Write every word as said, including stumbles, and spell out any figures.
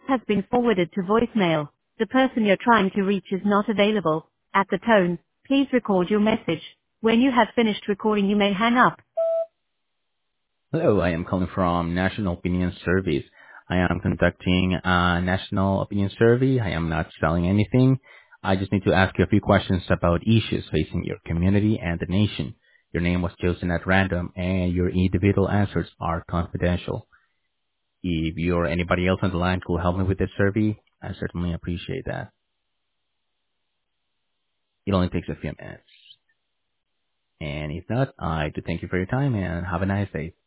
has been forwarded to voicemail. The person you're trying to reach is not available. At the tone, please record your message. When you have finished recording, you may hang up. Hello, I am calling from National Opinion Service. I am conducting a national opinion survey. I am not selling anything. I just need to ask you a few questions about issues facing your community and the nation. Your name was chosen at random and your individual answers are confidential. If you or anybody else on the line could help me with this survey, I certainly appreciate that. It only takes a few minutes. And if not, I do thank you for your time and have a nice day.